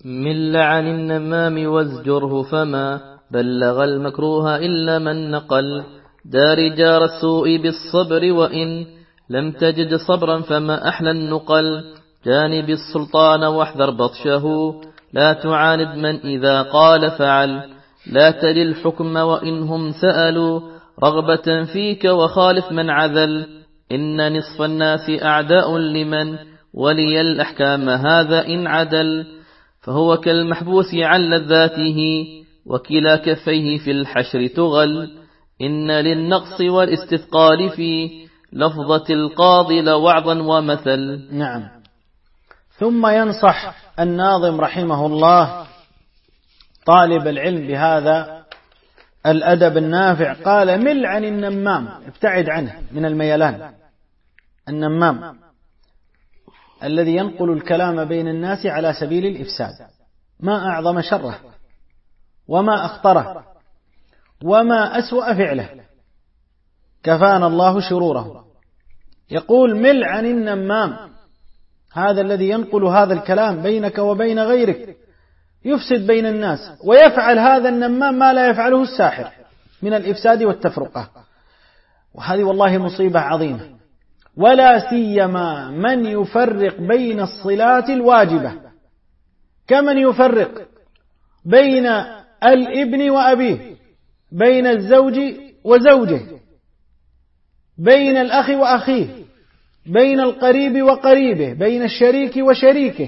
مل عن النمام وازجره فما بلغ المكروه إلا من نقل. دار جار السوء بالصبر وإن لم تجد صبرا فما أحلى النقل. جانب السلطان واحذر بطشه لا تعاند من إذا قال فعل. لا تل الحكم وإنهم سألوا رغبة فيك وخالف من عذل. إن نصف الناس أعداء لمن ولي الأحكام هذا إن عدل. فهو كالمحبوس عن لذاته وكلا كفيه في الحشر تغل. إن للنقص والاستثقال في لفظة القاضي لوعظا ومثل. نعم. ثم ينصح الناظم رحمه الله طالب العلم بهذا الأدب النافع. قال: مل عن النمام، ابتعد عنه من الميلان. النمام الذي ينقل الكلام بين الناس على سبيل الإفساد، ما أعظم شره وما أخطره وما أسوأ فعله، كفانا الله شروره. يقول: مل عن النمام، هذا الذي ينقل هذا الكلام بينك وبين غيرك، يفسد بين الناس، ويفعل هذا النمام ما لا يفعله الساحر من الإفساد والتفرقة. وهذه والله مصيبة عظيمة، ولا سيما من يفرق بين الصلات الواجبة، كمن يفرق بين الابن وأبيه، بين الزوج وزوجه، بين الأخ وأخيه، بين القريب وقريبه، بين الشريك وشريكه.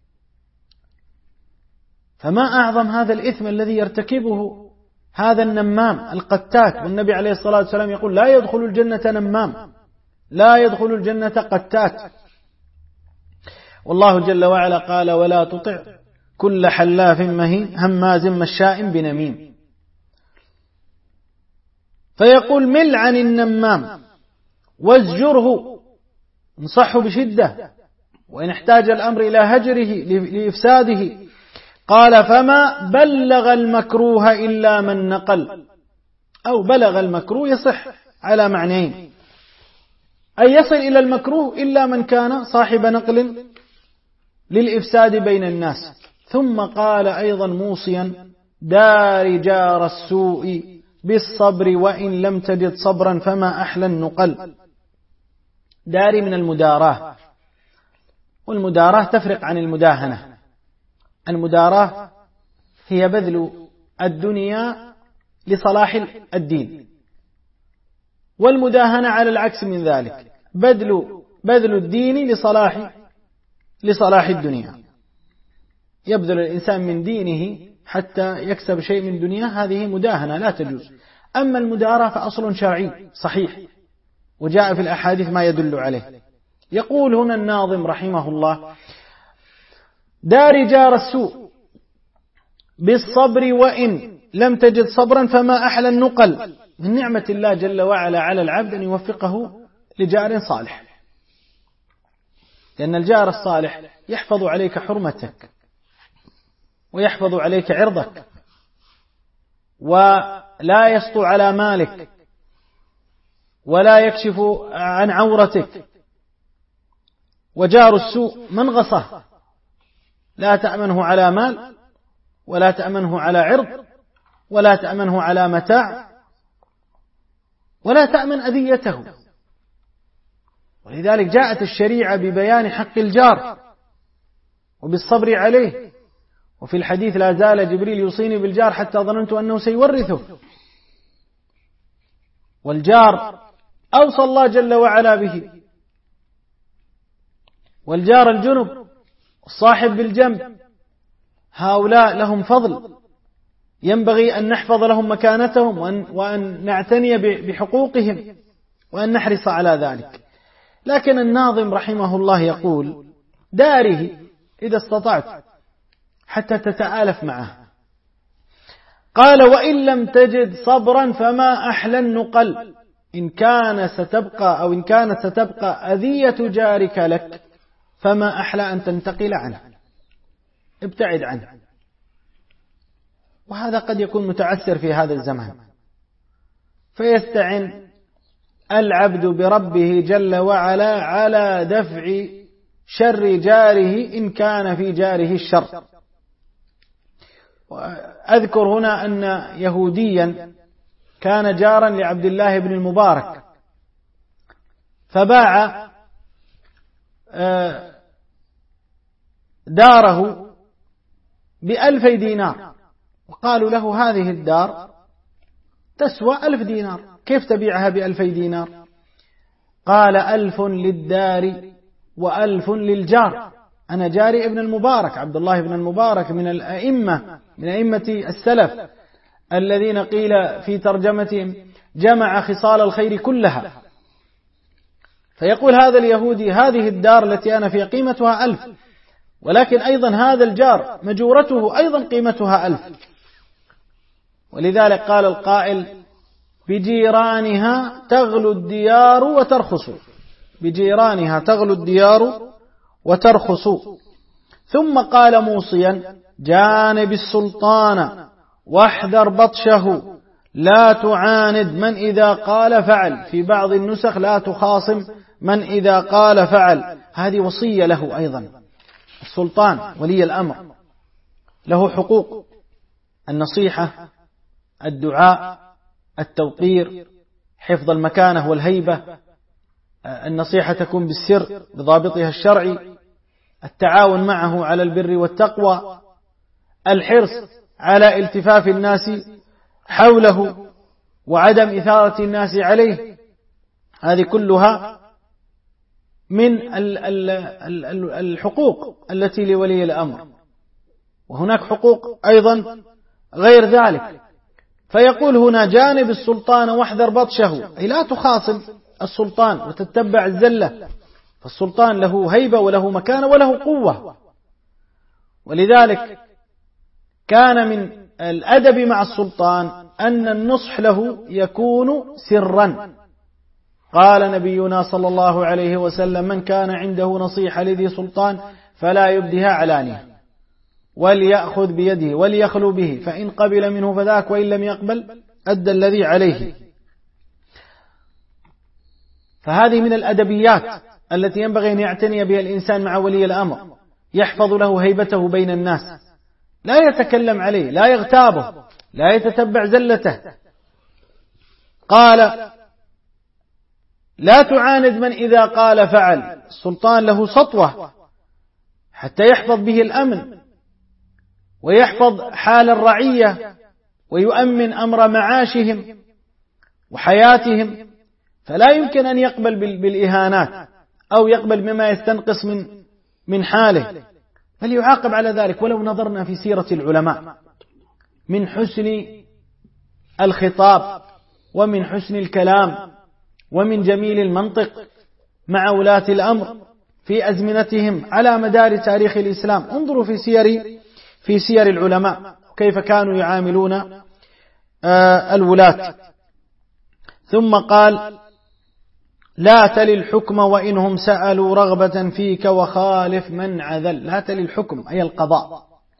فما أعظم هذا الإثم الذي يرتكبه هذا النمام القتات. والنبي عليه الصلاة والسلام يقول: لا يدخل الجنة نمام، لا يدخل الجنة قتات. والله جل وعلا قال: ولا تطع كل حلاف مهين هماز مشاء بنميم. فيقول: مل عن النمام وازجره، انصحه بشدة، وإن احتاج الأمر إلى هجره لإفساده. قال: فما بلغ المكروه إلا من نقل. أو بلغ المكروه يصح على معنيين، أي يصل إلى المكروه إلا من كان صاحب نقل للإفساد بين الناس. ثم قال أيضا موصيا: دار جار السوء بالصبر وإن لم تجد صبرا فما أحلى النقل. داري من المداراة، والمداراة تفرق عن المداهنة. المداراة هي بذل الدنيا لصلاح الدين، والمداهنة على العكس من ذلك، بذل الدين لصلاح الدنيا. يبذل الإنسان من دينه حتى يكسب شيء من دنياه، هذه مداهنة لا تجوز. أما المداراة فأصل شرعي صحيح، وجاء في الأحاديث ما يدل عليه. يقول هنا الناظم رحمه الله: دار جار السوء بالصبر وإن لم تجد صبرا فما أحلى النقل. من نعمة الله جل وعلا على العبد أن يوفقه لجار صالح، لأن الجار الصالح يحفظ عليك حرمتك ويحفظ عليك عرضك ولا يسطو على مالك ولا يكشف عن عورتك. وجار السوء منغصة، لا تأمنه على مال ولا تأمنه على عرض ولا تأمنه على متاع ولا تأمن أذيته. ولذلك جاءت الشريعة ببيان حق الجار وبالصبر عليه. وفي الحديث: لا زال جبريل يوصيني بالجار حتى ظننت أنه سيورثه. والجار أوصى الله جل وعلا به. والجار الجنب الصاحب بالجنب، هؤلاء لهم فضل، ينبغي أن نحفظ لهم مكانتهم وأن نعتني بحقوقهم وأن نحرص على ذلك. لكن الناظم رحمه الله يقول: داره إذا استطعت حتى تتآلف معه. قال: وإن لم تجد صبرا فما أحلى النقل. إن كانت ستبقى أذية جارك لك فما أحلى أن تنتقل عنه، ابتعد عنه. وهذا قد يكون متعسر في هذا الزمان، فيستعن العبد بربه جل وعلا على دفع شر جاره إن كان في جاره الشر، أذكر هنا أن يهوديا كان جارا لعبد الله بن المبارك، فباع داره ب2,000 دينار، وقالوا له هذه الدار تسوى 1,000 دينار، كيف تبيعها ب2,000 دينار؟ قال 1,000 للدار و1,000 للجار. أنا جاري ابن المبارك، عبد الله بن المبارك من أئمة السلف الذين قيل في ترجمتهم جمع خصال الخير كلها. فيقول هذا اليهودي هذه الدار التي أنا فيها قيمتها 1,000، ولكن أيضا هذا الجار مجورته أيضا قيمتها 1,000. ولذلك قال القائل بجيرانها تغلو الديار وترخص، بجيرانها تغلو الديار وترخص. ثم قال موصيا جانب السلطان واحذر بطشه، لا تعاند من إذا قال فعل، في بعض النسخ لا تخاصم من إذا قال فعل. هذه وصية له أيضا. السلطان ولي الأمر له حقوق: النصيحة، الدعاء، التوقير، حفظ المكانة والهيبة. النصيحة تكون بالسر بضابطها الشرعي، التعاون معه على البر والتقوى، الحرص على التفاف الناس حوله وعدم إثارة الناس عليه. هذه كلها من الحقوق التي لولي الأمر. وهناك حقوق أيضا غير ذلك. فيقول هنا جانب السلطان واحذر بطشه، أي لا تخاصم السلطان وتتبع الزلة، فالسلطان له هيبة وله مكانة وله قوة. ولذلك كان من الأدب مع السلطان أن النصح له يكون سرا. قال نبينا صلى الله عليه وسلم من كان عنده نصيحة لذي سلطان فلا يبدها علانية، وليأخذ بيده وليخلو به، فإن قبل منه فذاك، وإن لم يقبل أدى الذي عليه. فهذه من الأدبيات التي ينبغي أن يعتني بها الإنسان مع ولي الأمر، يحفظ له هيبته بين الناس، لا يتكلم عليه، لا يغتابه، لا يتتبع زلته. قال لا تعاند من إذا قال فعل. السلطان له سطوة حتى يحفظ به الأمن ويحفظ حال الرعية ويؤمن أمر معاشهم وحياتهم، فلا يمكن أن يقبل بالإهانات أو يقبل بما يستنقص من حاله، بل يعاقب على ذلك. ولو نظرنا في سيرة العلماء من حسن الخطاب ومن حسن الكلام ومن جميل المنطق مع ولاة الأمر في أزمنتهم على مدار تاريخ الإسلام، انظروا في سير العلماء كيف كانوا يعاملون الولاة. ثم قال لا تل الحكم وإنهم سألوا رغبة فيك وخالف من عذل. لا تل الحكم أي القضاء.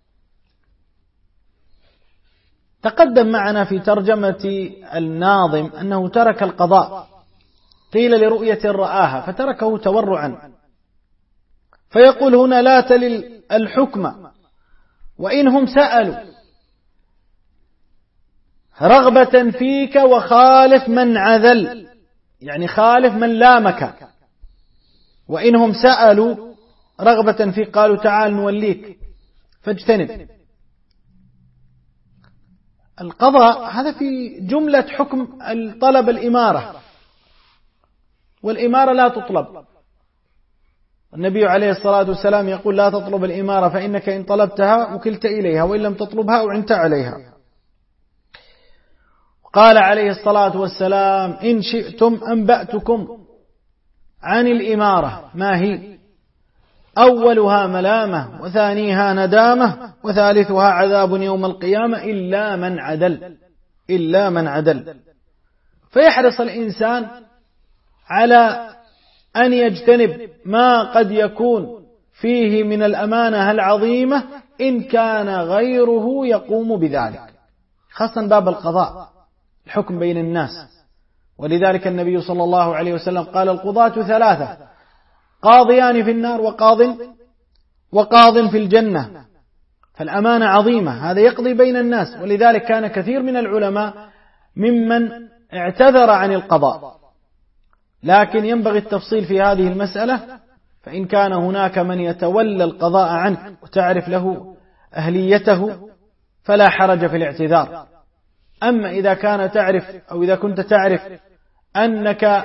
تقدم معنا في ترجمة الناظم أنه ترك القضاء، قيل لرؤية رآها فتركه تورعا. فيقول هنا لا تل الحكم وإنهم سألوا رغبة فيك وخالف من عذل، يعني خالف من لامك. وإنهم سألوا رغبة فيك قالوا تعال نوليك فاجتنب. القضاء هذا في جملة حكم طلب الإمارة، والإمارة لا تطلب. النبي عليه الصلاة والسلام يقول لا تطلب الإمارة فإنك إن طلبتها وكلت إليها وإن لم تطلبها أعنت عليها. قال عليه الصلاة والسلام إن شئتم أنبأتكم عن الإمارة ما هي، أولها ملامة وثانيها ندامة وثالثها عذاب يوم القيامة إلا من عدل. فيحرص الإنسان على أن يجتنب ما قد يكون فيه من الأمانة العظيمة إن كان غيره يقوم بذلك، خاصة باب القضاء، الحكم بين الناس. ولذلك النبي صلى الله عليه وسلم قال القضاة ثلاثة، قاضيان في النار وقاض في الجنة. فالأمانة عظيمة، هذا يقضي بين الناس، ولذلك كان كثير من العلماء ممن اعتذر عن القضاء. لكن ينبغي التفصيل في هذه المسألة، فإن كان هناك من يتولى القضاء عنك وتعرف له أهليته فلا حرج في الاعتذار. أما إذا كان تعرف أو إذا كنت تعرف أنك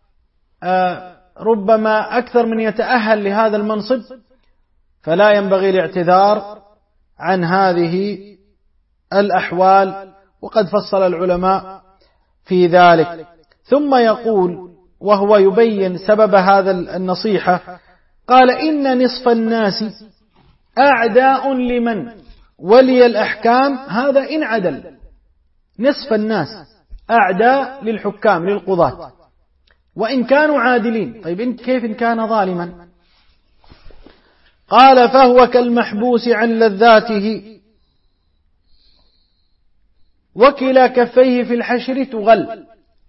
ربما أكثر من يتأهل لهذا المنصب فلا ينبغي الاعتذار عن هذه الأحوال، وقد فصل العلماء في ذلك. ثم يقول وهو يبين سبب هذا النصيحة، قال إن نصف الناس أعداء لمن ولي الأحكام هذا إن عدل. نصف الناس أعداء للحكام للقضاة وإن كانوا عادلين. طيب كيف إن كان ظالما؟ قال فهو كالمحبوس عن لذاته وكلا كفيه في الحشر تغل.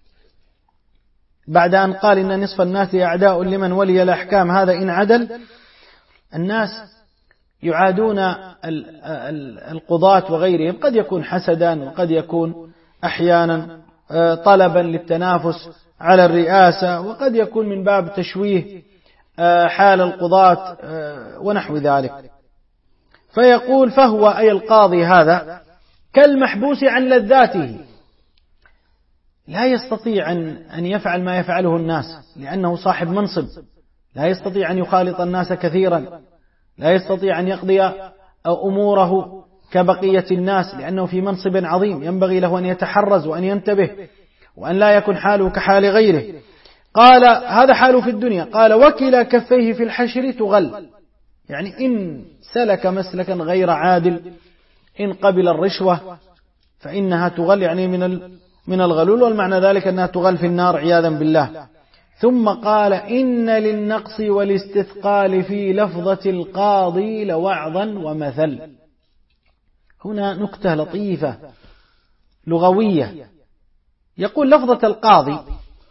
بعد أن قال إن نصف الناس أعداء لمن ولي الأحكام هذا إن عدل، الناس يعادون القضاة وغيرهم، قد يكون حسدا وقد يكون أحيانا طلبا للتنافس على الرئاسة، وقد يكون من باب تشويه حال القضاة ونحو ذلك. فيقول فهو أي القاضي هذا كالمحبوس عن لذاته، لا يستطيع أن يفعل ما يفعله الناس لأنه صاحب منصب، لا يستطيع أن يخالط الناس كثيرا، لا يستطيع أن يقضي أموره كبقية الناس لأنه في منصب عظيم، ينبغي له أن يتحرز وأن ينتبه وأن لا يكون حاله كحال غيره. قال هذا حاله في الدنيا. قال وكلا كفيه في الحشر تغل، يعني إن سلك مسلكا غير عادل، إن قبل الرشوة فإنها تغل، يعني من الغلول، والمعنى ذلك أنها تغل في النار عياذا بالله. ثم قال إن للنقص والاستثقال في لفظة القاضي لوعظا ومثل. هنا نكتة لطيفة لغوية، يقول لفظة القاضي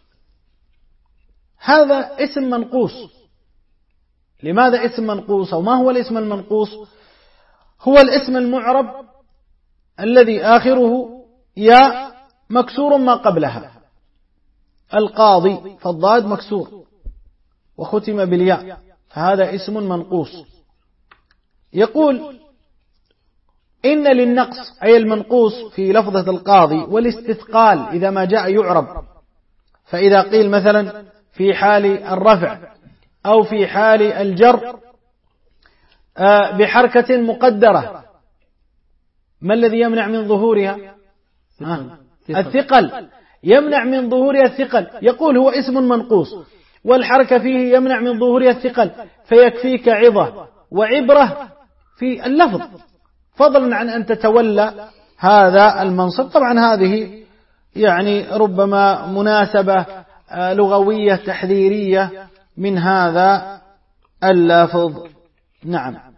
هذا اسم منقوص. لماذا اسم منقوص؟ أو ما هو الاسم المنقوص؟ هو الاسم المعرب الذي آخره يا مكسور ما قبلها، القاضي فالضاد مكسور وختم بالياء، فهذا اسم منقوص. يقول إن للنقص أي المنقوص في لفظة القاضي والاستثقال إذا ما جاء يعرب، فإذا قيل مثلا في حال الرفع أو في حال الجر بحركة مقدرة، ما الذي يمنع من ظهورها؟ الثقل، يمنع من ظهورها الثقل. يقول هو اسم منقوص والحركة فيه يمنع من ظهورها الثقل، فيكفيك عظة وعبرة في اللفظ فضلا عن أن تتولى هذا المنصب. طبعا هذه يعني ربما مناسبة لغوية تحذيرية من هذا اللفظ. نعم.